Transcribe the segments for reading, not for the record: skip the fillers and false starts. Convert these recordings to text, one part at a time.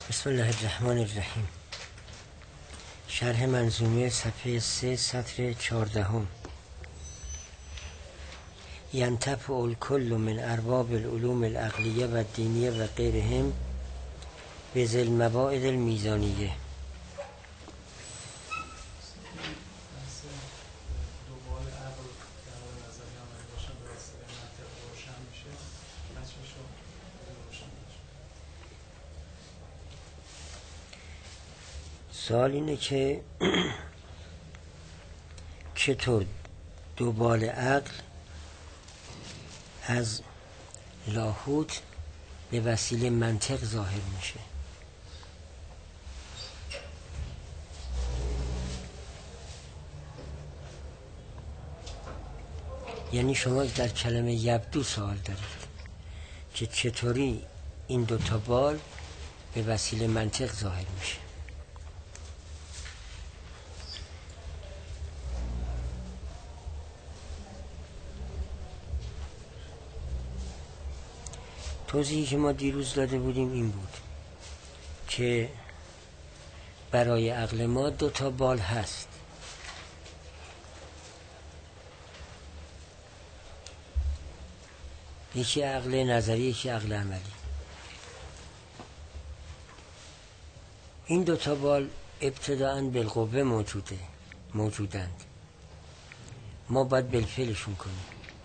بسم الله الرحمن الرحیم. شرح منظومه صفحه 3 سطر 14. ینتفع الکل من ارباب العلوم العقلیه و دینیه و غیرهم بذی المواعظ المیزانیه. سوال اینه که چطور دوبال عقل از لاهوت به وسیله منطق ظاهر میشه. یعنی شما در کلمه یبدو سوال دارید که چطوری این دوتا بال به وسیله منطق ظاهر میشه. توضیحی که ما دیروز داده بودیم این بود که برای عقل ما دوتا بال هست. یکی عقل نظری، یکی عقل عملی. این دوتا بال ابتداءً بالقوه موجودند. ما باید بالفعلشون کنیم.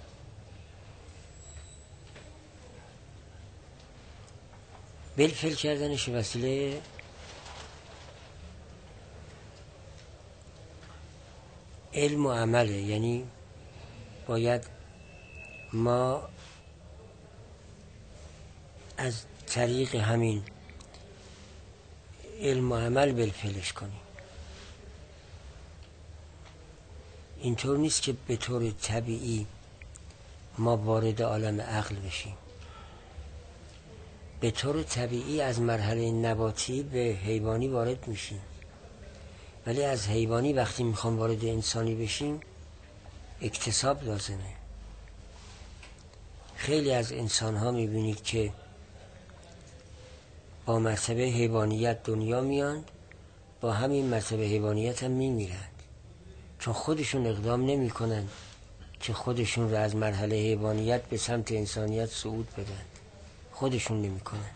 بالفعل کردنش وسیله علم و عمله. یعنی باید ما از طریق همین علم و عمل بالفعلش کنیم. اینطور نیست که به طور طبیعی ما وارد عالم عقل بشیم. به طور طبیعی از مرحله نباتی به حیوانی وارد میشیم، ولی از حیوانی وقتی میخوام وارد انسانی بشیم اکتساب لازمه. خیلی از انسان ها میبینید که با مرتبه حیوانیت دنیا میان، با همین مرتبه حیوانیت هم میمیرند، چون خودشون اقدام نمی کنند که خودشون رو از مرحله حیوانیت به سمت انسانیت صعود بدن. خودشون نمی کنن.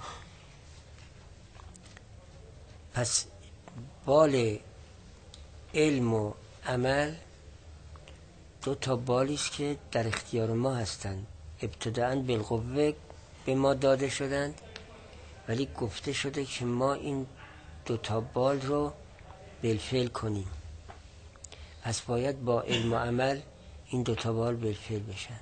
پس بال علم و عمل دو تا بالی است که در اختیار ما هستند. ابتداءً بالقوه به ما داده شدند، ولی گفته شده که ما این دو تا بال رو بالفعل کنیم. پس باید با علم و عمل این دو تا بال بالفعل بشن.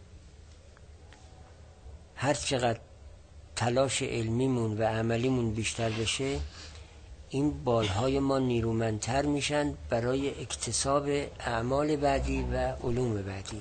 هر چقدر تلاش علمیمون و عملیمون بیشتر بشه، این بالهای ما نیرومندتر میشن برای اکتساب اعمال بعدی و علوم بعدی.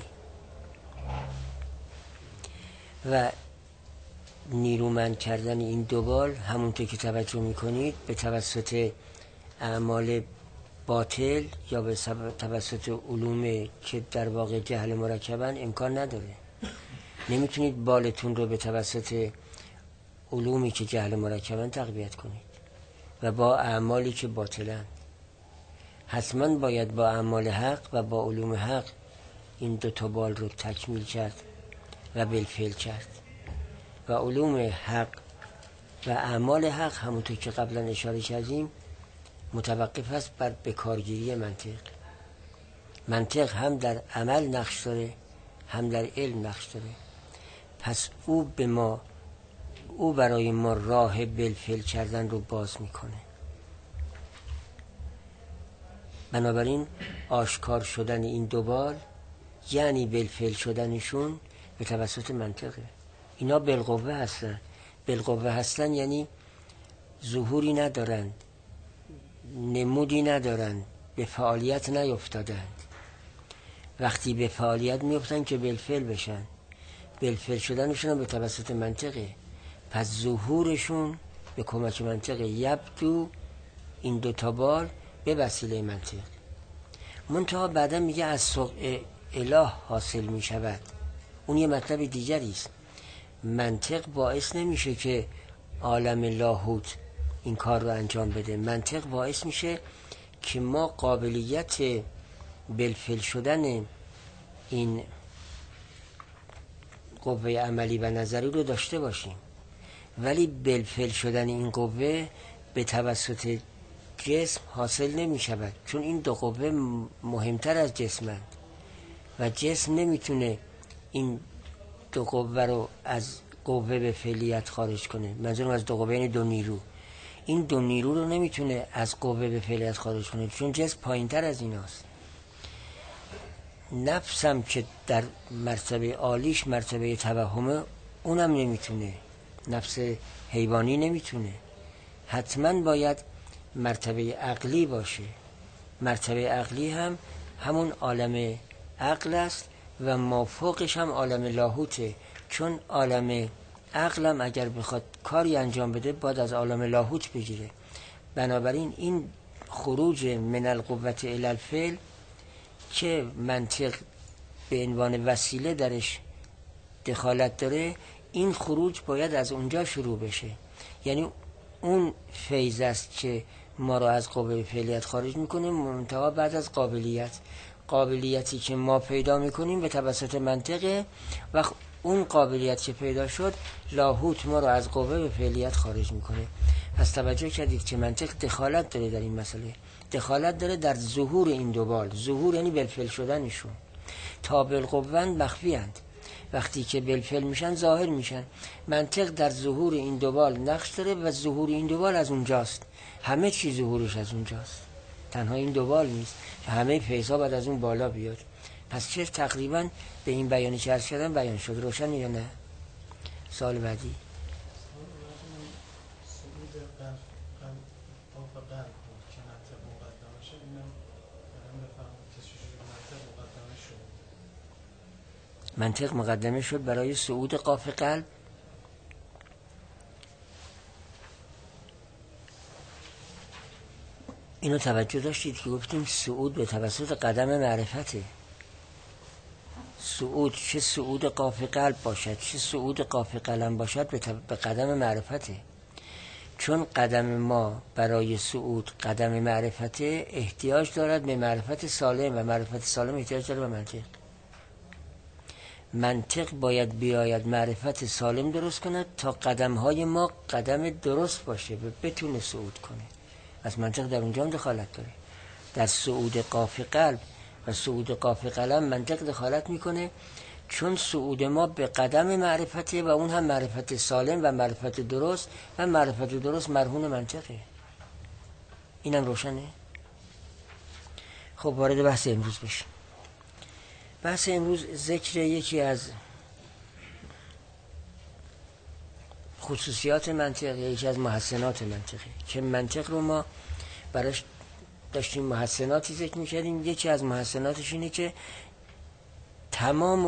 و نیرومند کردن این دو بال همونطور که توجه میکنید به توسط اعمال باطل یا به توسط علوم که در واقع جهل مرکبن امکان نداره. نمیتونید بالتون رو به توسط علومی که جهل مرکبن تقویت کنید و با اعمالی که باطلن. حتما باید با اعمال حق و با علوم حق این دو تا بال رو تکمیل کرد و بالفعل کرد. و علوم حق و اعمال حق همونطور که قبلا اشاره کردیم متوقف است بر بکارگیری منطق. منطق هم در عمل نقش داره، هم در علم نقش داره. پس او برای ما راه بالفعل کردن رو باز میکنه. بنابراین آشکار شدن این دو بال یعنی بالفعل شدنشون به توسط منطقه. اینا بالقوه هستن. بالقوه هستن یعنی ظهوری ندارند، نمودی ندارند، به فعالیت نیفتادند. وقتی به فعالیت میفتن که بالفعل بشن. بالفعل شدنشون هم به توسط منطقه. پس ظهورشون به کمک منطق یبدو این دو تا بال به وسیله منطق. منتها بعدا میگه از سوء اله حاصل میشود. اون یه مطلب دیگری است. منطق باعث نمیشه که عالم لاهوت این کار رو انجام بده. منطق باعث میشه که ما قابلیت بالفعل شدن این قوه عملی و نظری رو داشته باشیم، ولی بالفعل شدن این قوه به توسط جسم حاصل نمی شود، چون این دو قوه مهمتر از جسمند و جسم نمیتونه این دو قوه رو از قوه به فعلیت خارج کنه. منظورم از دو قوه یعنی دو نیرو. این دو نیرو رو نمیتونه از قوه به فعلیت خارج کنه، چون جسم پایینتر از ایناست. نفسم که در مرتبه عالیش مرتبه توهمه، اونم نمیتونه، نفس حیوانی نمیتونه، حتما باید مرتبه عقلی باشه. مرتبه عقلی هم همون عالم عقل است و مافوقش هم عالم لاهوته، چون عالم عقلم اگر بخواد کاری انجام بده باید از عالم لاهوت بگیره. بنابراین این خروج من القوة الی الفعل که منطق به عنوان وسیله درش دخالت داره، این خروج باید از اونجا شروع بشه. یعنی اون فیض است که ما رو از قوه فعلیت خارج میکنه، منتها بعد از قابلیتی که ما پیدا میکنیم به توسط منطقه و اون قابلیت که پیدا شد لاهوت ما رو از قوه به فعلیت خارج میکنه. پس توجه کردید که منطق دخالت داره در این مسئله، دخالت داره در ظهور این دو بال. ظهور یعنی بالفعل شدنشون. تا بالقوه مخفی اند، وقتی که بالفعل میشن ظاهر میشن. منطق در ظهور این دو بال نقش داره و ظهور این دو بال از اونجاست. همه چی ظهورش از اونجاست، تنها این دو بال نیست که همه فیضا بعد از اون بالا بیاد. پس چه تقریبا به این بیانی که عرض کردم بیان شد. روشن یا نه؟ سال بعدی منطق مقدمه شد برای صعود قاف قلب. اینو توجه داشتید که گفتیم صعود به توسط قدم معرفته. صعود، چه صعود قاف قلب باشد چه صعود قاف قلم باشد، به قدم معرفته. چون قدم ما برای صعود قدم معرفته، احتیاج دارد به معرفت سالم و معرفت سالم احتیاج داره به منطق. منطق باید بیاید معرفت سالم درست کند تا قدمهای ما قدم درست باشه و بتونه صعود کنه. از منطق در اونجا هم دخالت داره. در صعود قاف قلب و صعود قاف قلم منطق دخالت میکنه، چون صعود ما به قدم معرفته و اون هم معرفت سالم و معرفت درست و معرفت درست مرهون منطقه. اینم روشنه؟ خب وارد بحث امروز بشیم. بحث امروز ذکر یکی از خصوصیات منطق، یکی از محسنات منطقه که منطق رو ما براش داشتیم محسناتی ذکر میکردیم. یکی از محسناتش اینه که تمام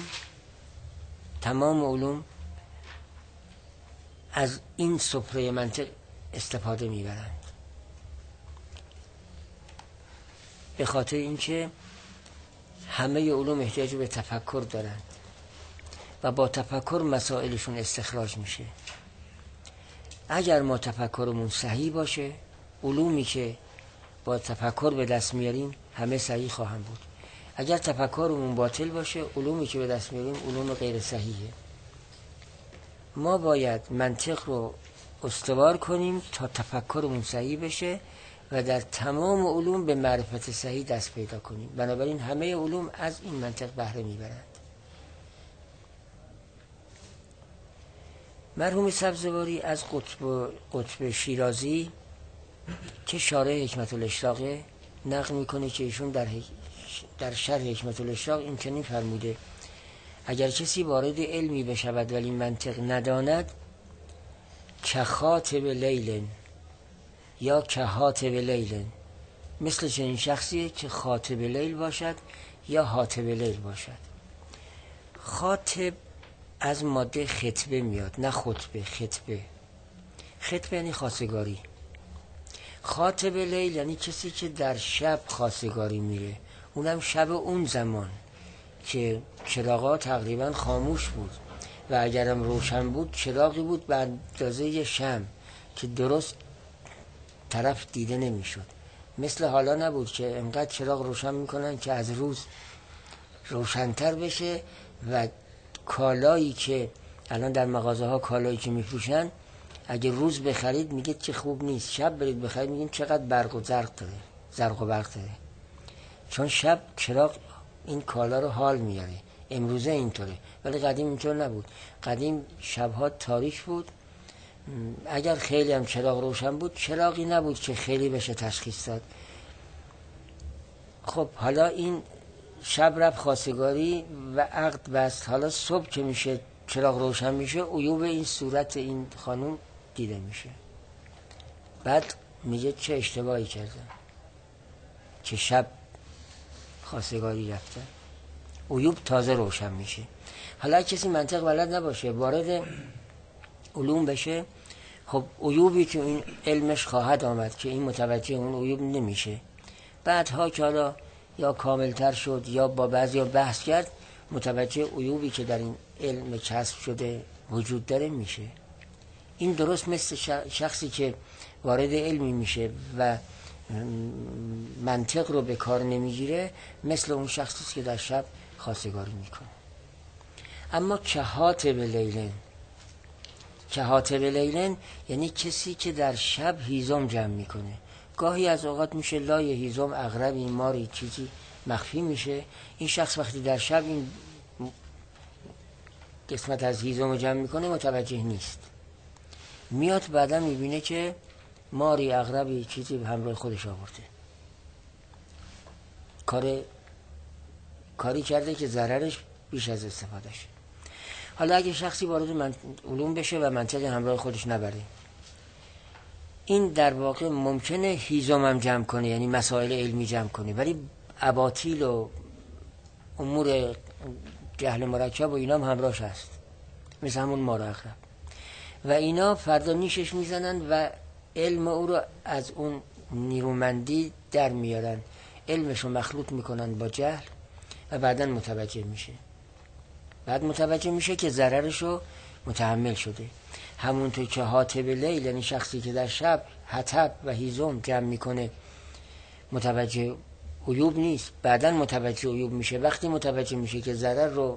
علوم از این سفره منطق استفاده میبرند، به خاطر اینکه همه علوم احتیاج به تفکر دارند و با تفکر مسائلشون استخراج میشه. اگر ما تفکرمون صحیح باشه، علومی که با تفکر به دست میاریم همه صحیح خواهند بود. اگر تفکرمون باطل باشه، علومی که به دست میاریم علوم غیر صحیحه. ما باید منطق رو استوار کنیم تا تفکرمون صحیح بشه و در تمام علوم به معرفت صحیح دست پیدا کنیم. بنابراین همه علوم از این منطق بهره میبرند. مرحوم سبزواری از قطب شیرازی که شارح حکمت الاشراقه نقل میکنه که ایشون در شرح حکمت الاشراق این چنین فرموده: اگر کسی وارد علمی بشود ولی منطق نداند، که خاطب لیل یا که حاطب لیل، مثل چنین شخصیه که خاطب لیل باشد یا حاطب لیل باشد. خاطب از ماده خطبه میاد، نه خطبه. خطبه یعنی خواستگاری. خاطب لیل یعنی کسی که در شب خواستگاری میره، اونم شب اون زمان که چراغا تقریبا خاموش بود و اگرم روشن بود چراغی بود به اندازه شمع که درست طرف دیده نمیشد. مثل حالا نبود که انقدر چراغ روشن میکنن که از روز روشنتر بشه و کالایی که الان در مغازه ها کالایی که میفروشن اگه روز بخرید میگید که خوب نیست، شب برید بخرید میگید چقدر برق و زرق داره، زرق و برق داره، چون شب چراغ این کالا رو حال میاره. امروزه اینطوره ولی قدیم اینطور نبود. قدیم شبها تاریک بود، اگر خیلی هم چراغ روشن بود چراغی نبود که خیلی بشه تشخیص داد. خب حالا این شب رفت خواستگاری و عقد بست، حالا صبح که میشه چراغ روشن میشه عیوب این صورت این خانوم دیده میشه. بعد میگه چه اشتباهی کردم که شب خواستگاری رفتن، عیوب تازه روشن میشه. حالا کسی منطق بلد نباشه وارد علوم بشه، خب عیوبی که این علمش خواهد آمد که این متوجه اون عیوب نمیشه، بعدها که حالا یا کاملتر شد یا با بعضی بحث کرد متوجه عیوبی که در این علم کسب شده وجود داره میشه. این درست مثل شخصی که وارد علمی میشه و منطق رو به کار نمیگیره، مثل اون شخصی که در شب خواستگاری میکنه. اما کهاتب لیلن یعنی کسی که در شب هیزم جمع میکنه. گاهی از اوقات میشه لای هیزم عقربی ماری چیزی مخفی میشه، این شخص وقتی در شب این قسمت از هیزم جمع میکنه متوجه نیست، میاد بعدا میبینه که ماری عقربی چیزی به همراه خودش آورده، کاری کرده که ضررش بیش از استفادهش. حالا اگه شخصی وارد علوم بشه و منطق همراه خودش نبره، این در واقع ممکنه هیزم هم جمع کنه، یعنی مسائل علمی جمع کنه، ولی اباطیل و امور جهل مرکب و اینا هم همراهش هست، مثل همون مار عقرب، و اینا فردا نیشش میزنن و علم او رو از اون نیرومندی در میارن، علمش رو مخلوط میکنن با جهل و بعداً متوجه میشه. بعد متوجه میشه که ضررش رو متحمل شده. همونطور که حاطب لیل یعنی شخصی که در شب حطب و هیزم جمع میکنه متوجه عیوب نیست، بعداً متوجه عیوب میشه. وقتی متوجه میشه که ضرر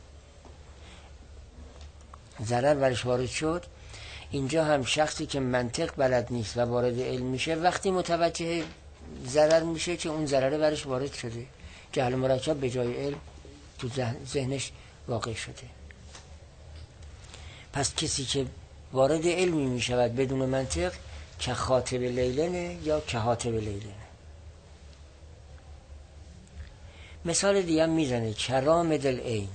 ورش وارد شد، اینجا هم شخصی که منطق بلد نیست و وارد علم میشه وقتی متوجه ضرر میشه که اون ضرر ورش وارد شده، جهل مرکب به جای علم تو ذهنش واقع شده. پس کسی که وارد علمی میشود بدون منطق که خاطب لیلنه یا که حاطب لیلنه. مثال دیگه هم میزنه، کرام دل عین،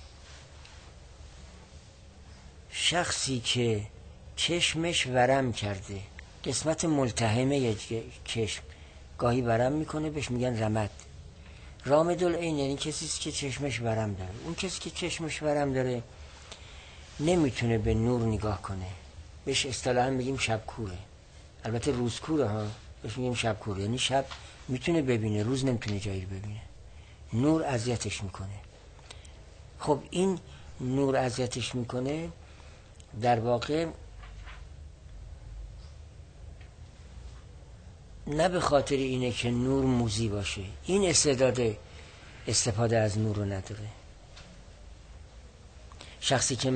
شخصی که چشمش ورم کرده، قسمت ملتهمه چشم گاهی ورم میکنه بهش میگن رمد. رامد العین یعنی کسی که چشمش ورم داره. اون کسی که چشمش ورم داره نمیتونه به نور نگاه کنه، بهش اصطلاحاً میگیم شبکوره. البته روزکوره ها، بهش میگیم شبکوره، یعنی شب میتونه ببینه، روز نمیتونه جایی رو ببینه. نور اذیتش میکنه. خب این نور اذیتش میکنه در واقع نه به خاطر اینه که نور موذی باشه، این استعداد استفاده از نور رو نداره. شخصی که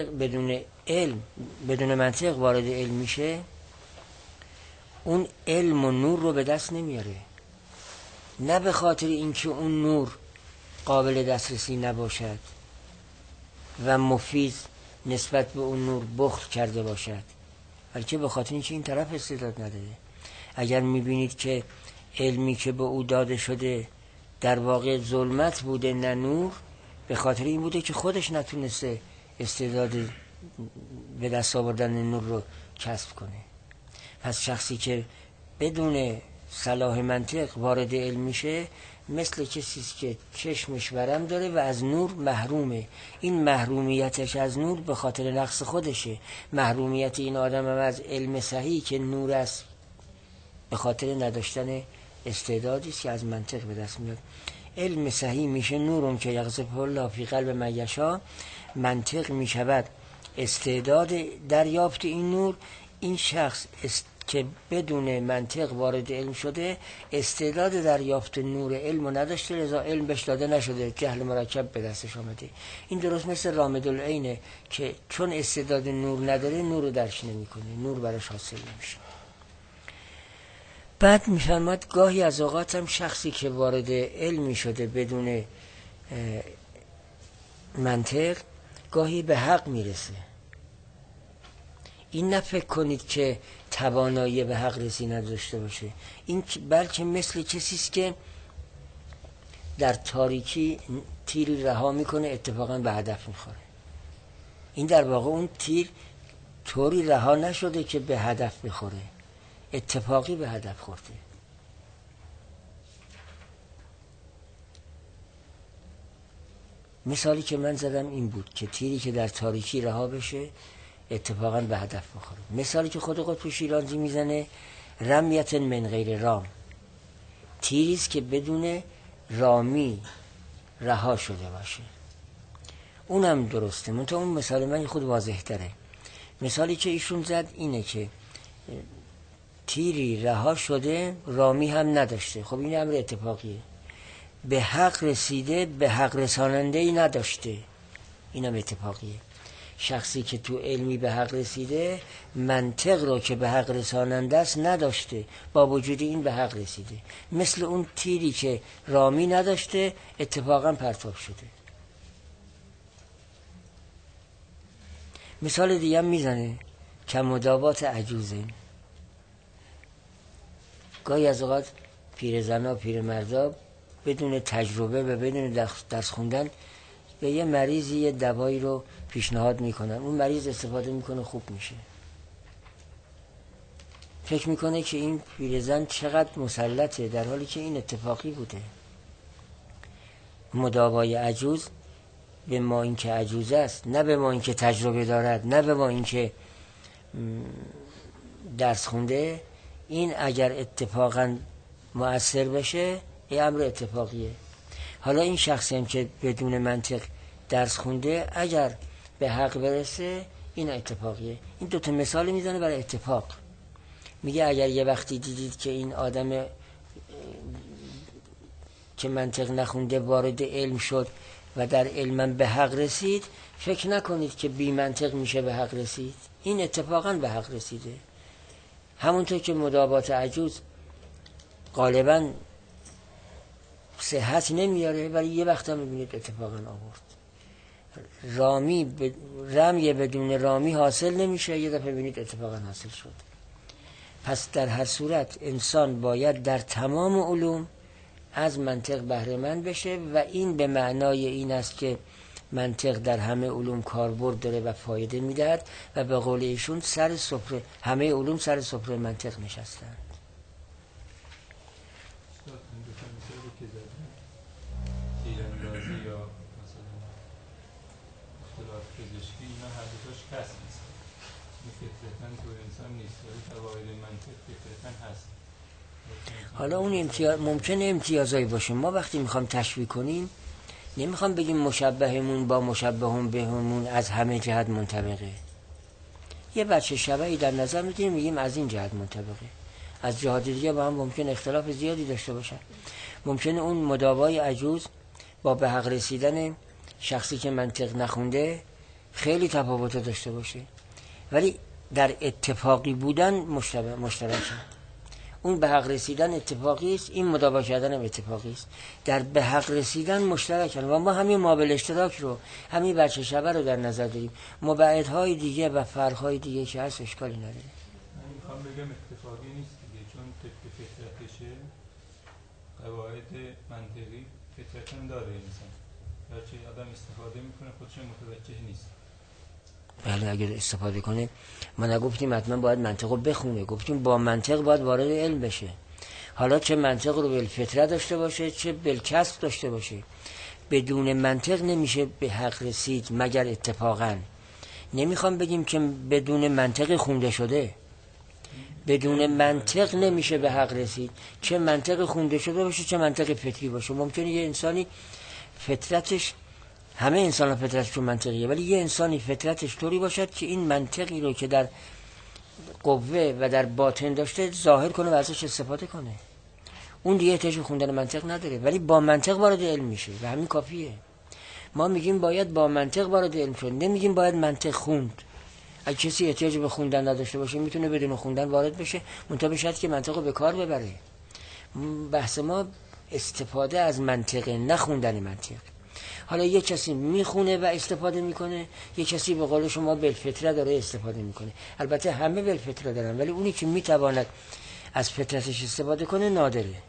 بدون منطق وارد علم میشه، اون علم و نور رو به دست نمیاره، نه به خاطر اینکه اون نور قابل دسترسی نباشد و مفید نسبت به اون نور بخل کرده باشد، بلکه به خاطر اینکه این طرف استعداد نداره. اگر میبینید که علمی که به او داده شده در واقع ظلمت بوده نه نور، به خاطر این بوده که خودش نتونسته استعداد به دست آوردن نور رو کسب کنه. پس شخصی که بدون صلاح منطق وارد علم میشه مثل کسی که چشمش ورم داره و از نور محرومه. این محرومیتش از نور به خاطر نقص خودشه. محرومیت این آدم هم از علم صحیح که نور است به خاطر نداشتن استعدادی است که از منطق به دست میاد. علم صحیح میشه نورم که یقذف الله فی قلب من یشاء، منطق میشود استعداد دریافت این نور. این شخص که بدون منطق وارد علم شده استعداد دریافت نور علم رو نداشته، لذا علم بهش داده نشده، جهل مرکب به دستش آمده. این درست مثل رامدالعینه که چون استعداد نور نداره نور رو درک نمیکنه، نور براش حاصل نمیشه. بعد میفرماد گاهی از اوقات هم شخصی که وارد علمی شده بدون منطق گاهی به حق میرسه. این نفکر کنید که توانایی به حق رسی نداشته باشه، این بلکه مثل کسی است که در تاریکی تیری رها میکنه اتفاقا به هدف میخوره. این در واقع اون تیر طوری رها نشده که به هدف بخوره، اتفاقی به هدف خورده. مثالی که من زدم این بود که تیری که در تاریکی رها بشه اتفاقا به هدف بخوره. مثالی که خود قطب شیرازی میزنه رمیت من غیر رام، تیریست که بدون رامی رها شده باشه. اونم درسته، منتها اون مثال من خود واضح تره. مثالی که ایشون زد اینه که تیری رها شده رامی هم نداشته، خب این امر اتفاقیه. به حق رسیده به حق رساننده ای نداشته، اینم اتفاقیه. شخصی که تو علمی به حق رسیده منطق رو که به حق رساننده است نداشته، با وجود این به حق رسیده. مثل اون تیری که رامی نداشته اتفاقا پرتاب شده. مثال دیگه هم میزنه که مداوات عجوزه. گاهی از اوقات پیرزنا پیرمردا بدون تجربه و بدون درس خوندن به یه مریضی یه دوایی رو پیشنهاد میکنن، اون مریض استفاده میکنه خوب میشه. فکر میکنه که این پیرزن چقدر مسلطه، در حالی که این اتفاقی بوده. مداوای عجوز به ما این که عجوز است، نه به ما این که تجربه دارد، نه به ما این که درس خونده، این اگر اتفاقا مؤثر بشه این امر اتفاقیه. حالا این شخصی هم که بدون منطق درس خونده اگر به حق برسه این اتفاقیه. این دوتا مثال میزنه برای اتفاق. میگه اگر یه وقتی دیدید که این آدم که منطق نخونده وارد علم شد و در علم به حق رسید، فکر نکنید که بی منطق میشه به حق رسید، این اتفاقا به حق رسیده. همونطور که مداوات عجوز غالبا صحت نمیاره ولی یه وقت هم میبینید اتفاقا آورد. رمی بدون رامی حاصل نمیشه، یه دفعه ببینید اتفاقا حاصل شد. پس در هر صورت انسان باید در تمام علوم از منطق بهره مند بشه و این به معنای این است که منطق در همه علوم کاربرد داره و فایده میدهد و به قول ایشون سر سفره همه علوم سر سفره منطق نشستند. تیراندازی یا مثلا اختلاف پزشکی اینا هر دوتاش کسب نیست، این فطرتاً تو انسان نیست، ولی قواعد منطق فطرتاً هست. حالا اون ممکنه امتیازایی باشه. ما وقتی میخوام تشبیه کنیم نمیخوام بگیم مشبهمون با مشبهون بهمون از همه جهت منطبقه. یه بچه شبهی در نظر میگیریم میگیم از این جهت منطبقه، از جهات دیگه با هم ممکن اختلاف زیادی داشته باشن. ممکنه اون مداوای عجوز با به حق رسیدن شخصی که منطق نخونده خیلی تفاوت داشته باشه، ولی در اتفاقی بودن مشترکه. اون به حق رسیدن اتفاقی است، این مداوا کردن هم اتفاقی است. در به حق رسیدن مشترکن و ما همین مابل اشتراک رو، همین بچه شبه رو در نظر داریم. مبعدهای دیگه و فرقهای دیگه که هست اشکالی نداره. من میخوام بگم اتفاقی نیست دیگه، چون طبق فطرتشه قواعد منطقی فطرتاً داره انسان، هرچی آدم استفاده میکنه خودش متوجه نیست. بله اگر استفاده کنه، ما نگفتیم حتما باید منطق رو بخونه، گفتیم با منطق باید وارد علم بشه. حالا چه منطق رو بالفطره داشته باشه چه بالکسب داشته باشه، بدون منطق نمیشه به حق رسید مگر اتفاقا. نمیخوام بگیم که بدون منطق خونده شده، بدون منطق نمیشه به حق رسید، چه منطق خونده شده باشه چه منطق فطری باشه. ممکنه یه انسانی فطرتش، همه انسان فطرتشون منطقیه، ولی یه انسانی فطرتش طوری باشد که این منطقی رو که در قوه و در باطن داشته ظاهر کنه و ازش استفاده کنه. اون دیگه احتیاج به خوندن منطق نداره، ولی با منطق وارد علم میشه و همین کافیه. ما میگیم باید با منطق وارد علم شد، نمیگیم باید منطق خوند. اگه کسی احتیاج به خوندن نداشته باشه میتونه بدون خوندن وارد بشه، منتها به شرطی که منطق رو به کار ببره. بحث ما استفاده از منطقه، نه خوندن منطق. حالا یک کسی میخونه و استفاده میکنه، یک کسی به قول شما بالفطره داره استفاده میکنه. البته همه بالفطره دارن، ولی اونی که میتواند از فطرتش استفاده کنه نادره. این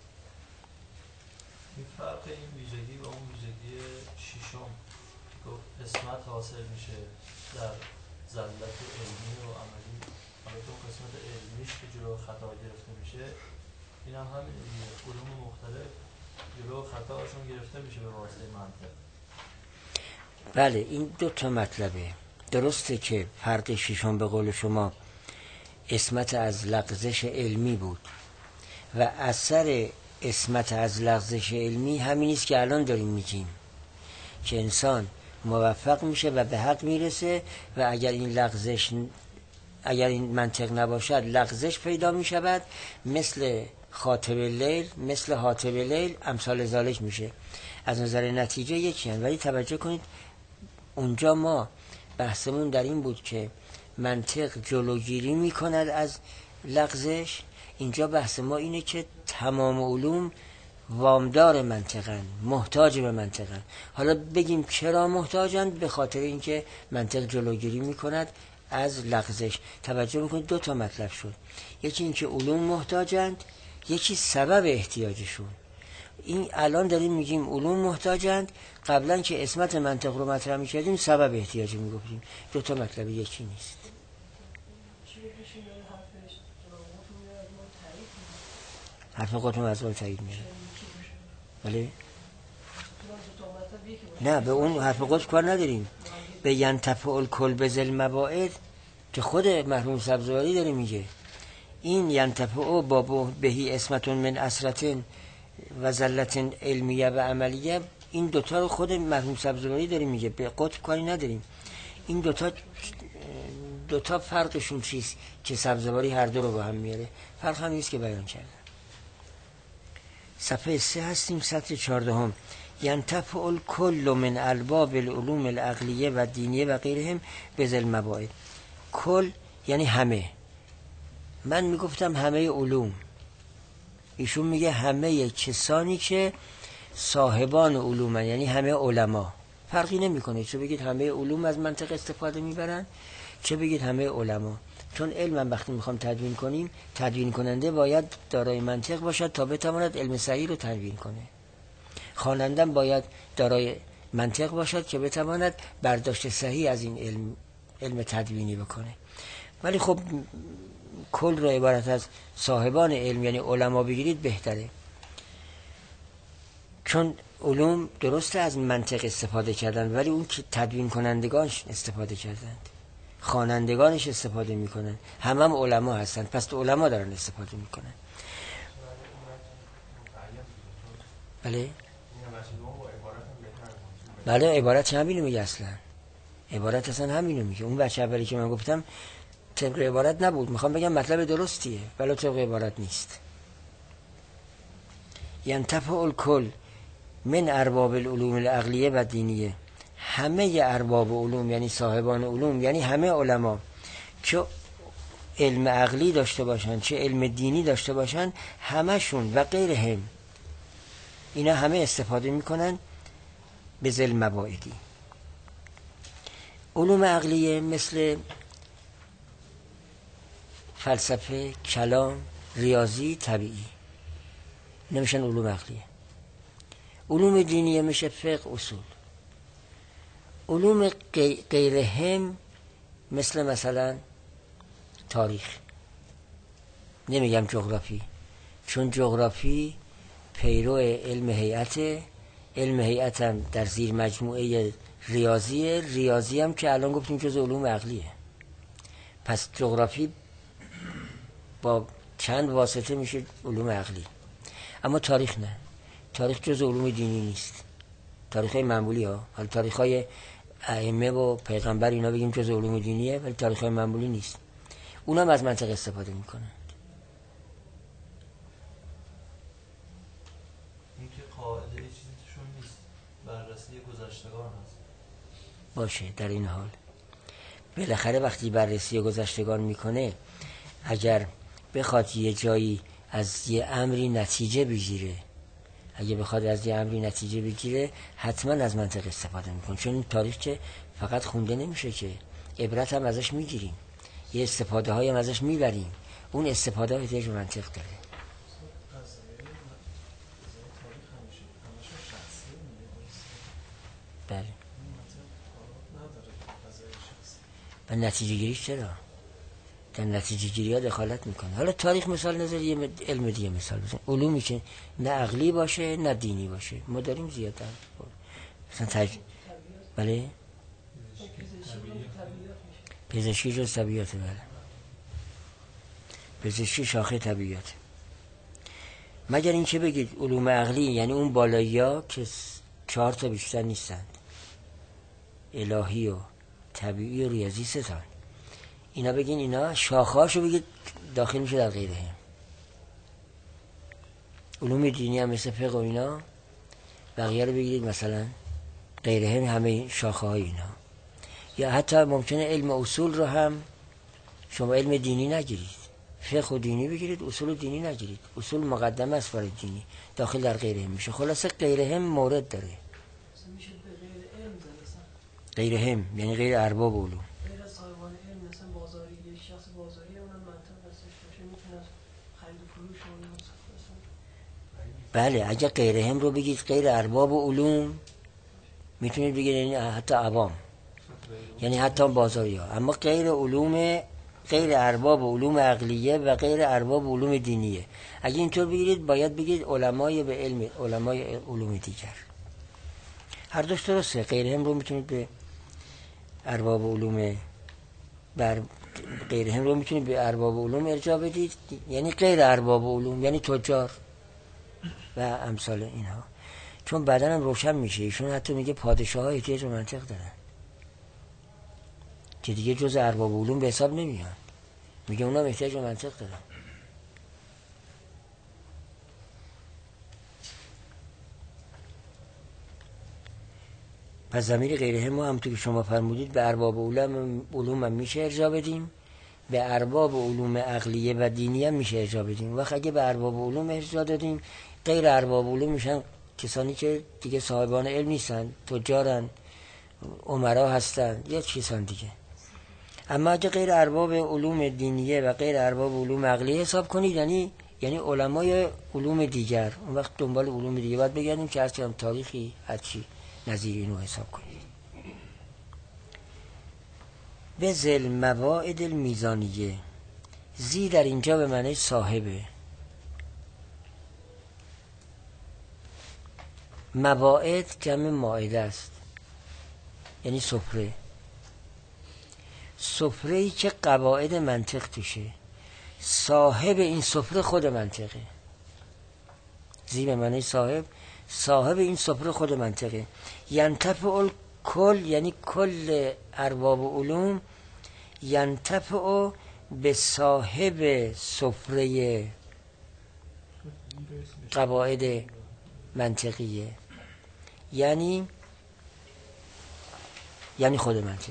فرق این ویژگی و اون ویژگی ششم که قسمت حاصل میشه در زلت علمی و عملی، البته اون قسمت علمیش که جلو خطا گرفته میشه، این هم همین علوم مختلف جلو خطاشون گرفته میشه به واسطه منطق. بله این دو تا مطلبه. درسته که فرق ششم به قول شما اسمت از لغزش علمی بود و اثر اسمت از لغزش علمی همین است که الان داریم میگیم، که انسان موفق میشه و به حق میرسه و اگر این منطق نباشد لغزش پیدا میشود، مثل خاطب اللیل، مثل حاطب اللیل، امثال ذالک میشه. از نظر نتیجه یکی هست، ولی توجه کنید اونجا ما بحثمون در این بود که منطق جلوگیری میکند از لغزش. اینجا بحث ما اینه که تمام علوم وامدار منطقن، محتاج به منطقن. حالا بگیم چرا محتاجند؟ به خاطر اینکه منطق جلوگیری میکند از لغزش. توجه میکنید دو تا مطلب شد، یکی اینکه علوم محتاجند، یکی سبب احتیاجشون. این الان داریم میگیم علوم محتاجند، قبلا که اسمت منطق رو مطرح میکردیم سبب احتیاج میگفتیم. دو تا مطلب یکی نیست. حرف خودتون از اون تایید میشه. ولی نه به اون حرف قدس کار نداریم. به ینتفع الکل بذل مواعظ که خود مرحوم سبزواری داره میگه، این ینتفع با بهی اسمتون من اسرتن و زلتن علمیه و عملیه، این دوتا رو خود مرحوم سبزواری داره میگه، به قطب کاری نداریم. این دوتا فرقشون چیست که سبزواری هر دو رو با هم میاره؟ فرق هم نیست که بیان کرده. صفحه 3 هستیم، سطر 14. ینتفع الکل من الباب العلوم العقلیه و دینیه و غیرهم بذل مواعظ. کل یعنی همه. من میگفتم همه علوم، ایشون میگه همه کسانی که صاحبان علومن، یعنی همه علما. فرقی نمیکنه چه بگید همه علوم از منطق استفاده میبرن، چه بگید همه علما. چون علم وقتی میخوام تدوین کنیم، تدوین کننده باید دارای منطق باشد تا بتواند علم صحیح رو تدوین کنه. خواننده باید دارای منطق باشد که بتواند برداشت صحیح از این علم تدوینی بکنه. ولی خب کل رو عبارت از صاحبان علم یعنی علما بگیرید بهتره، چون علوم درسته از منطق استفاده کردن، ولی اون که تدوین کنندگانش استفاده کردند، خوانندگانش استفاده میکنن، هم علما هستن، پس علما دارن استفاده میکنن. بله عبارت همینو میگه، اصلا عبارت اصلا همینو میگه. اون بچه اولی که من گفتم طبق عبارت نبود، میخوام بگم مطلب درستیه ولی طبق عبارت نیست. ینتفع الکل من ارباب العلوم العقلیه و دینیه، همه ارباب علوم یعنی صاحبان علوم یعنی همه علما، چه علم عقلی داشته باشن چه علم دینی داشته باشن، همشون و غیرهم اینا همه استفاده میکنن به ذل مواعظی. علوم عقلیه مثل فلسفه، کلام، ریاضی، طبیعی نمیشن علوم عقلیه. علوم دینیه میشه فقه، اصول. علوم غیرهم مثلا تاریخ، نمیگم جغرافی، چون جغرافی پیرو علم هیئته، علم هیئت هم در زیر مجموعه ریاضیه، ریاضی هم که الان گفتیم جز علوم عقلیه. پس جغرافی با چند واسطه میشه علوم عقلی. اما تاریخ نه، تاریخ جز علوم دینی نیست. تاریخ های معمولی ها، حالا تاریخ های ائمه و پیغمبر اینا بگیم جز علوم دینیه، ولی تاریخ های معمولی نیست. اونم از منطق استفاده میکنه. این که قاعده چیزی توشون نیست، بررسی گذشتگان هست. باشه، در این حال بالاخره وقتی بررسی گذشتگان میکنه، اگر بخواد یه جایی از یه امری نتیجه بگیره، حتما از منطق استفاده میکنه، چون این تاریخ که فقط خونده نمیشه که، عبرت هم ازش میگیریم، یه استفاده های هم ازش میبریم، اون استفاده های احتیاج به منطق داره. بله. و نتیجه گیریش چرا؟ در نتیجه گیری ها دخالت میکنه. حالا تاریخ مثال نظر، یه علم دیگه مثال بزن، علومی که نه عقلی باشه نه دینی باشه، ما داریم زیاد مثلا بله، پزشکی جز طبیعت. بله، پزشکی شاخه طبیعت. مگر این که بگید علوم عقلی یعنی اون بالایی ها که 4 تا بیشتر نیستند، الهی و طبیعی و ریاضی 3 تا، اینا بگین اینا شاخه‌هاشو بگید داخل میشه در غیره هم. علوم دینی هم مثل فقه و اینا، بقیه رو بگیرید مثلا غیره هم، همه شاخه های اینا. یا حتی ممکنه علم اصول رو هم شما علم دینی نگیرید، فقه و دینی بگیرید، اصول دینی نگیرید، اصول مقدمه است برای دینی، داخل در غیره هم میشه. خلاصه غیره هم مورد داره. غیره هم یعنی غیر ارباب علوم. بله، اگه غیره هم رو بگید غیر ارباب علوم، میتونید بگید یعنی حتی عوام، یعنی حتی بازاری ها. اما غیر ارباب علوم عقلیه و غیر ارباب علوم دینیه. اگه اینطور بگیرید باید بگید علمای به علم، علمای علوم دیگر. هر دوش درسته. غیره هم رو میتونید به ارباب علوم، غیره هم رو میتونید به ارباب علوم ارجاع بدید، یعنی غیر ارباب علوم یعنی تجار و امثال اینها. چون بعدن هم روشن میشه، ایشون حتی میگه پادشاه ها احتیاج به منطق دارن که دیگه جز ارباب علوم به حساب نمیان، میگه اونا احتیاج به منطق دارن. پس ضمیر غیره ما همونطور که شما فرمودید به ارباب علوم هم میشه ارجاع بدیم، به ارباب علوم عقلیه و دینی هم میشه ارجاع بدیم. وقت اگه به ارباب علوم ارجاع دادیم، غیر ارباب علوم میشن کسانی که دیگه صاحبان علم نیستن، تجارن، عمرا هستن یا چیزان دیگه. اما اگه غیر ارباب علوم دینیه و غیر ارباب علوم عقلیه حساب کنید، یعنی علمای علوم دیگر، اون وقت دنبال علوم دیگه باید بگردیم که هرچی هم تاریخی هرچی نظیر اینو حساب کنید. به ذل مواعد المیزانیه، زی در اینجا به معنی صاحبه. مواعد جمع مائده است، یعنی سفره. سفره‌ای که قواعد منطق توشه، صاحب این سفره خود منطقه. زی به معنی صاحب این سفره خود منطقه. ینتفع کل یعنی کل ارباب علوم، ینتفع به صاحب سفره قواعد منطقیه، یعنی خود منطق.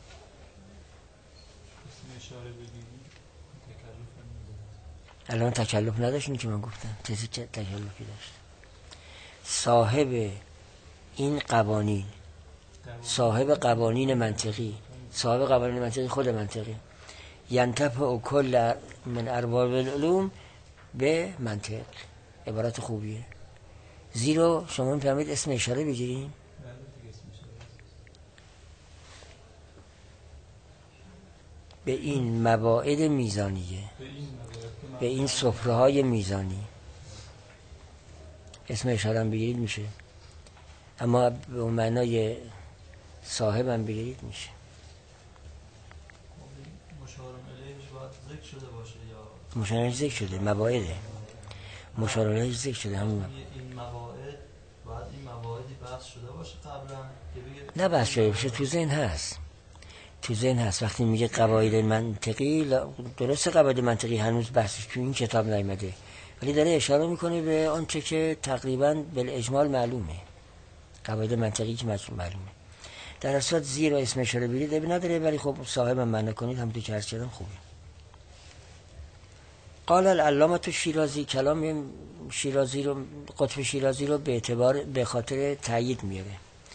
الان تکلف نداشت این که من گفتم، چیزی که تکلفی داشت. صاحب این قوانین، صاحب قوانین منطقی خود منطقی. ینتفع کل من ارباب العلوم به منطق. عبارت خوبیه. زیرا شما میفهمید اسم اشاره بگیریم. به این مواعد میزانیه، به این سفره های میزانی اسم اشاره هم بگیرید میشه، اما به اون معنای صاحب هم بگیرید میشه. مشاره الیهش باید ذکر شده باشه یا مشاره ذکر شده، مواعده مشاره الیهش ذکر شده. همون این مواعد باید این مواعدی بحث شده باشه قبلا که بگه نه بحث شده باشه، تو ذهن هست. تو ذهن هست وقتی میگه قواعد منطقی. درسته قواعد منطقی هنوز بحثش تو این کتاب نیامده، ولی داره اشاره میکنه به آنچه که تقریبا بالاجمال معلومه. قواعد منطقی که معلومه. در اصل زیر و اسم اشاره بیرید ابی نداره، ولی خب صاحب من نکنید هم تو که هرچی کردم خوبه. قال العلامه شیرازی، کلام شیرازی رو، قطب شیرازی رو به خاطر تأیید میاره.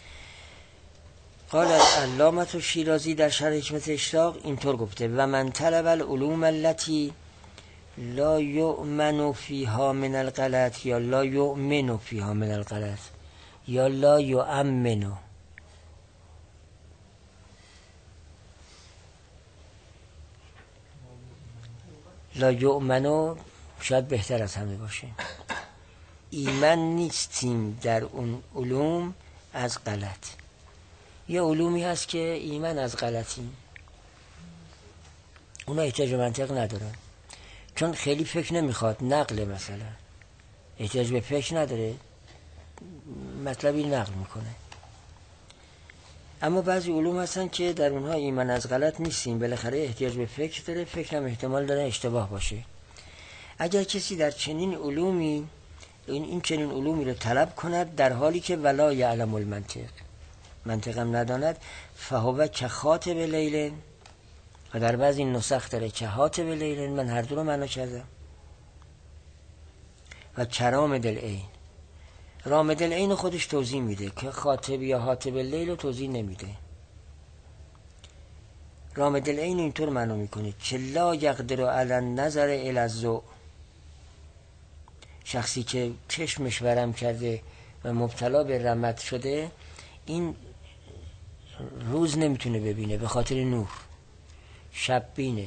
قال العلامه شیرازی در شرح حکمت اشراق اینطور گفته: و من طلب العلوم التي لا یؤمن فیها من الغلط، یا لا یؤمن فیها من الغلط، یا لا یؤمن. لا یؤمن شاید بهتر از همه باشه. ایمن نیستیم در اون علوم از غلط. یه علومی هست که ایمن از غلطیم، اونا احتیاج به منطق ندارن، چون خیلی فکر نمیخواد. نقل مثلا احتیاج به فکر نداره، مطلبی نقل میکنه. اما بعضی علوم هستن که در اونها ایمن از غلط نیستیم، بالاخره احتیاج به فکر داره، فکر هم احتمال داره اشتباه باشه. اگر کسی در چنین علومی این چنین علومی رو طلب کند در حالی که ولا یعلم المنطق، منطق هم نداند، فهو که خاطب لیل، و در بعضی نسخ داره که خاطب لیل، من هر دو رو معنا کردم، و کرام العین. رامد العین خودش توضیح میده که خاطب یا حاطب اللیل رو توضیح نمیده. رامد العین اینطور معنا میکنه که لا یقدر علی النظر الی الضوء، شخصی که چشمش ورم کرده و مبتلا به رمد شده، این روز نمیتونه ببینه به خاطر نور، شب بینه.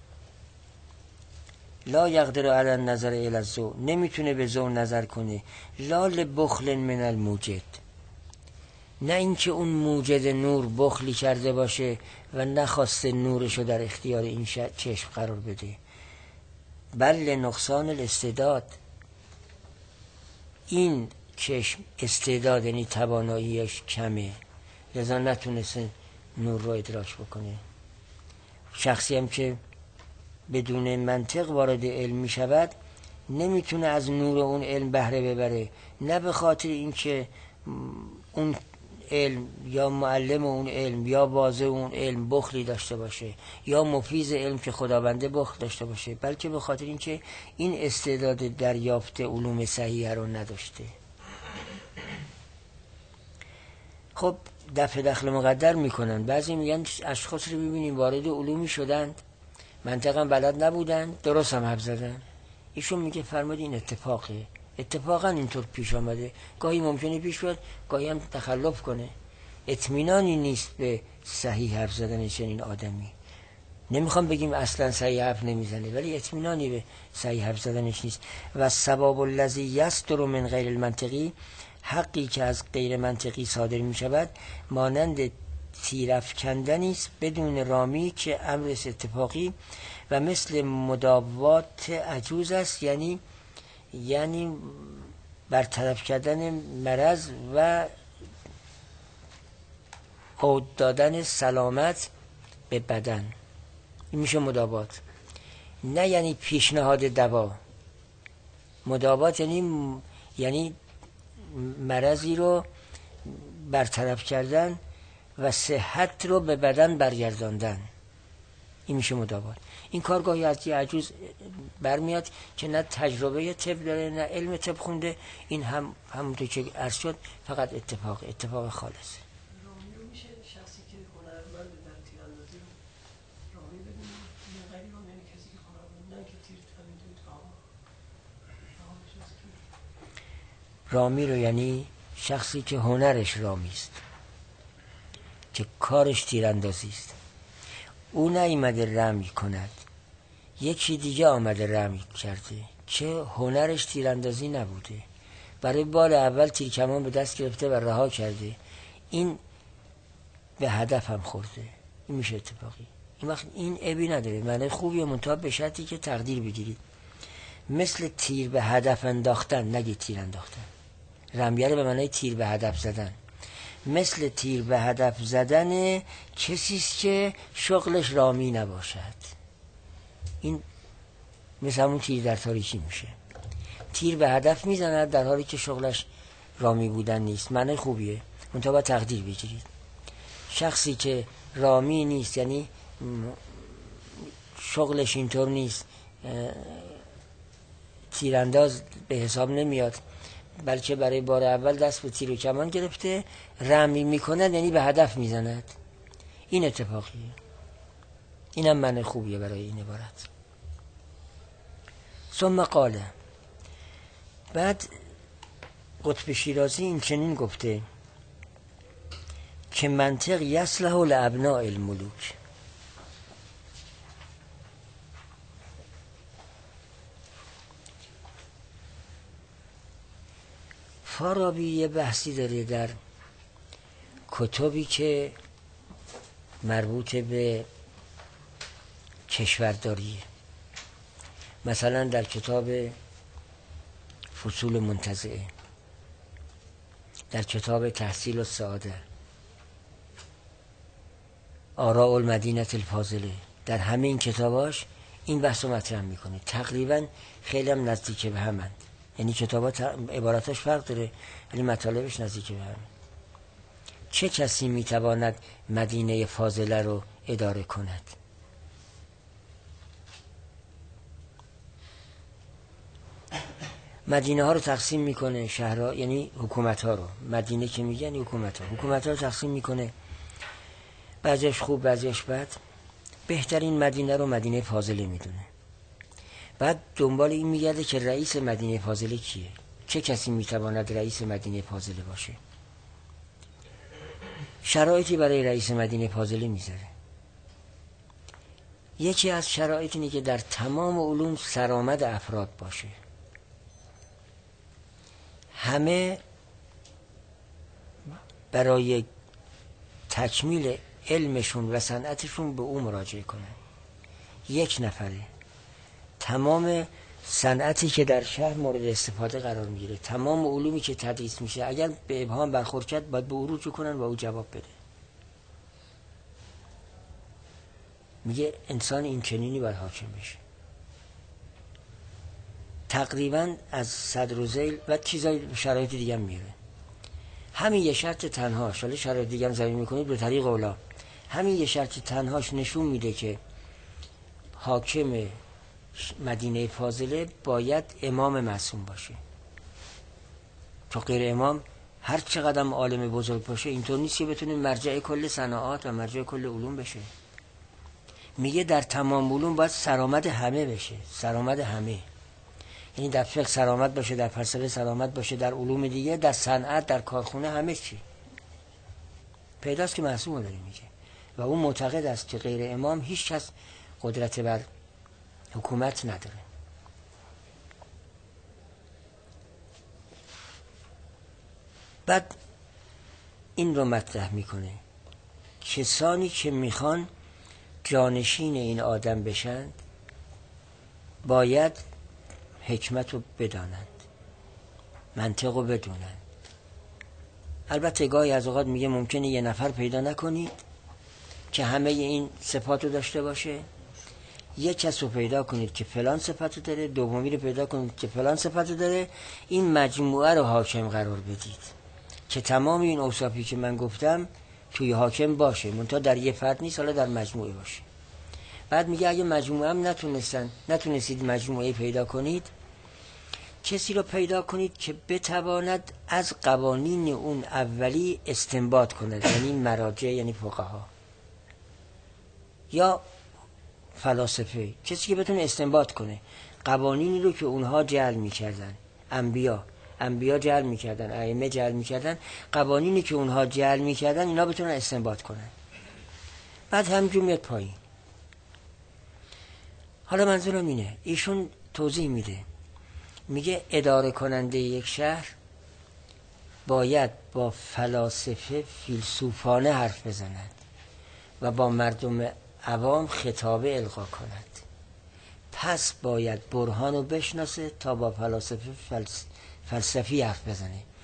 لا یقدر علی النظر الی الضوء، نمیتونه به ضوء نظر کنه. لا لبخل من الموجد، نه اینکه اون موجد نور بخلی کرده باشه و نخواسته نورشو در اختیار این چشم قرار بده، بل نقصان الاستعداد، این چشم استعداد یعنی تواناییش کمه، لذا نتونسته نور رو ادراک بکنه. شخصی هم که بدون منطق وارد علم می شود نمیتونه از نور اون علم بهره ببره، نه به خاطر اینکه اون علم یا معلم اون علم یا واعظ اون علم بخلی داشته باشه یا مفیض علم که خداونده بخل داشته باشه، بلکه به خاطر اینکه این استعداد دریافت علوم صحیح رو نداشته. خب دفع دخل مقدر میکنن. بعضی میگن اشخاص رو ببینیم وارد علومی شدند، منطقا بلد نبودن، درست هم حرف زدن. ایشون میگه فرمود این اتفاقه، اتفاقا اینطور پیش آمده. گاهی ممکنه پیش بیاد، گاهی هم تخلف کنه. اطمینانی نیست به صحیح حرف زدن چنین آدمی. نمیخوام بگیم اصلا صحیح حرف نمیزنه، ولی اطمینانی به صحیح حرف زدنش نیست. و ثواب الذی یصدر من غیر المنطقی، حقی که از غیر منطقی صادر میشود مانند تیرافکندنی است بدون رامی که امر اتفاقی و مثل مداوات عجوز است، یعنی برطرف کردن مرض و عود دادن سلامت به بدن. این میشه مداوات، نه یعنی پیشنهاد دوا. مداوات یعنی مرضی رو برطرف کردن و صحت رو به بدن برگرداندن. این میشه مداوات. این کارگاهی از یه عجوز برمیاد که نه تجربه طب داره نه علم طب خونده. این همونطور که عرض شد فقط اتفاق خالص. رامی رو میشه شخصی که هنرمند در تیراندازی رو رامی بدونیم، یا غیر رامی یعنی کسی که هنرمند نه که تیر تمیده رامی رو یعنی شخصی که هنرش رامی است، که کارش تیراندازی است. او نیامده رمی کند، یکی دیگه آمده رمی کرده که هنرش تیراندازی نبوده، برای بار اول تیرکمان به دست گرفته و رها کرده، این به هدف هم خورده. این میشه اتفاقی. این وقت این عیبی نداره، معنی خوبیه، منتها به شرطی که تقدیر بگیرید. مثل تیر به هدف انداختن، نگید تیر انداختن. رمیه رو به معنی تیر به هدف زدن. مثل تیر به هدف زدن کسیست که شغلش رامی نباشد. این مثل همون تیر در تاریکی میشه. تیر به هدف میزند در حالی که شغلش رامی بودن نیست. معنی خوبیه، منتها باید تقدیر بگیرید. شخصی که رامی نیست، یعنی شغلش اینطور نیست، تیرانداز به حساب نمیاد، بلکه برای بار اول دست به تیر و کمان گرفته، رمی میکند یعنی به هدف میزند. این اتفاقیه. اینم معنی خوبیه برای این عبارت. ثم قال، بعد قطب شیرازی این چنین گفته که منطق یصلح لابناء الملوک. فارابی یه بحثی داره در کتبی که مربوط به کشورداریه. مثلا در کتاب فصول منتزعه، در کتاب تحصیل السعاده، آراء المدینه الفاضله، در همه این کتاباش این بحث رو مطرح میکنه. تقریبا خیلی هم نزدیک به همند، یعنی کتابات عباراتش فرق داره ولی مطالبش نزدیک به هم. چه کسی میتواند مدینه فاضله رو اداره کند؟ مدینه ها رو تقسیم میکنه، شهرها یعنی حکومت ها رو، مدینه که میگن یعنی حکومت ها رو تقسیم میکنه، بعضیش خوب بعضیش بد. بهترین مدینه رو مدینه فاضله میدونه. بعد دنبال این میگرده که رئیس مدینه فاضله کیه، چه کسی میتواند رئیس مدینه فاضله باشه. شرایطی برای رئیس مدینه فاضله میذاره. یکی از شرایط اینه که در تمام علوم سرآمد افراد باشه، همه برای تکمیل علمشون و صنعتشون به او مراجعه کنن. یک نفره تمام صنعتی که در شهر مورد استفاده قرار میگیره، تمام علومی که تدریس میشه، اگر به ابهام برخورد کرد باید به او رجوع کنن و او جواب بده. میگه انسان این چنینی باید حاکم بشه. تقریبا از صدر و ذیل و چیزای شرایط دیگه هم میره. همین یه شرط تنهاش، حالا شرایط دیگه هم زمین میکنید به طریق اولا، همین یه شرط تنهاش نشون میده که حاکم مدینه فاضله باید امام معصوم باشه. تو غیر امام هر چقدر عالم بزرگ باشه اینطور نیست که بتونه مرجع کل صناعات و مرجع کل علوم بشه. میگه در تمام علوم باید سرآمد همه بشه، سرآمد همه، یعنی در فقه سرآمد باشه، در فلسفه سرآمد باشه، در علوم دیگه، در صنعت، در کارخونه، همه چی پیداست که معصوم داره میگه. و اون معتقد است که غیر امام هیچ کس قدرت بر حکومت نداره. بعد این رو مطرح میکنه کسانی که میخوان جانشین این آدم بشن باید حکمت رو بدانند، منطق رو بدونند. البته گاهی از اوقات میگه ممکنه یه نفر پیدا نکنید که همه این صفات رو داشته باشه، یک کس رو پیدا کنید که فلان صفت رو داره، دومی رو پیدا کنید که فلان صفت رو داره، این مجموعه رو حاکم قرار بدید که تمام این اوصافی که من گفتم توی حاکم باشه، منتها در یه فرد نیست، حالا در مجموعه باشه. بعد میگه اگه مجموعه هم نتونستید مجموعه پیدا کنید، کسی رو پیدا کنید که بتواند از قوانین اون اولی استنباط کند، یعنی مراجع، یعنی فقها یا فلاسفه، کسی که بتونه استنباط کنه قوانینی رو که اونها جعل میکردن، انبیا جعل میکردن، ائمه جعل میکردن، قوانینی که اونها جعل میکردن اینا بتونن استنباط کنن. بعد همجور میاد پایین. حالا منظورم اینه، ایشون توضیح میده، میگه اداره کننده یک شهر باید با فلاسفه فیلسوفانه حرف بزند و با مردم عوام خطابه القا کند. پس باید برهان رو بشناسه تا با فلاسفه فلسفی حرف بزنه.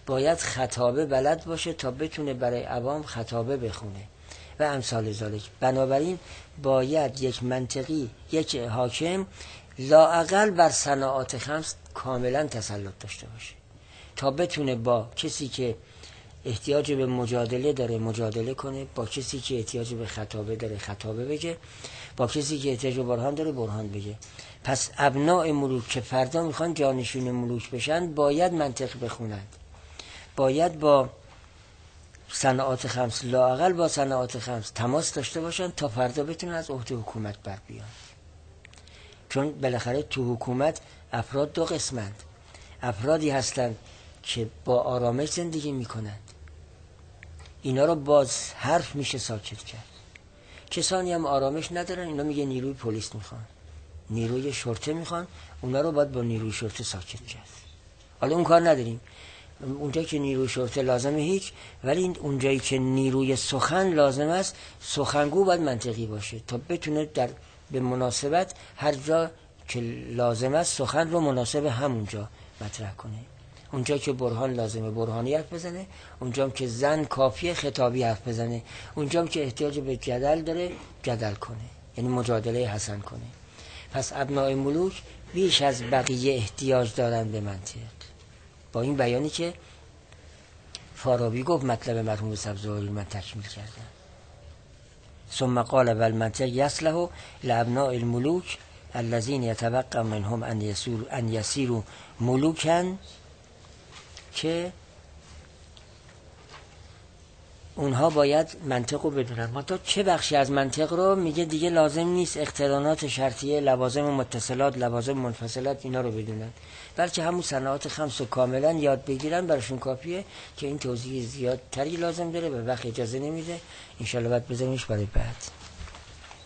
باید خطابه بلد باشه تا بتونه برای عوام خطابه بخونه و امثال ذالک. بنابراین باید یک منطقی، یک حاکم لااقل بر صناعات خمس کاملا تسلط داشته باشه تا بتونه با کسی که احتیاج به مجادله داره مجادله کنه، با کسی که احتیاج به خطابه داره خطابه بگه، با کسی که احتیاج به برهان داره برهان بگه. پس ابناء ملوک که فردا میخوان جانشین ملوک بشن باید منطق بخونند، باید با صناعات خمس لااقل با صناعات خمس تماس داشته باشن تا فردا بتونن از عهده حکومت بر بیان. چون بالاخره تو حکومت افراد دو قسمند، افرادی هستند که با آرامش زندگی میکنند، اینا رو باز حرف میشه ساکت کرد. کسانی هم آرامش ندارن، اینا میگه نیروی پلیس میخوان، نیروی شرطه میخوان، اونا رو باید با نیروی شرطه ساکت کرد. حالا اون کار نداریم، اونجایی که نیروی شرطه لازمه هیچ، ولی اونجایی که نیروی سخن لازم است سخنگو باید منطقی باشه تا بتونه در به مناسبت هر جا که لازم است سخن رو مناسب همونجا مطرح کنه. اونجا که برهان لازمه برهانی حرف بزنه، اونجا که زن کافیه خطابی حرف بزنه، اونجا که احتیاج به جدل داره جدل کنه، یعنی مجادله حسن کنه. پس ابناء ملوک بیش از بقیه احتیاج دارن به منطق. با این بیانی که فارابی گفت مطلب مرحوم سبزواری من تکمیل کردم. ثم قال والمنطق یصلح لابناء الملوک الذين يتوقع منهم ان يسيروا ملوكا، که اونها باید منطق رو بدونن. ما تا چه بخشی از منطق رو میگه دیگه لازم نیست اقترانات شرطیه، لوازم متصلات، لوازم منفصلات اینا رو بدونن، بلکه همون صناعات خمس رو کاملا یاد بگیرن براشون کافیه که این توضیح زیادتری لازم داره و وقت اجازه نمیده. انشالله بعد بذاریمش برای بعد.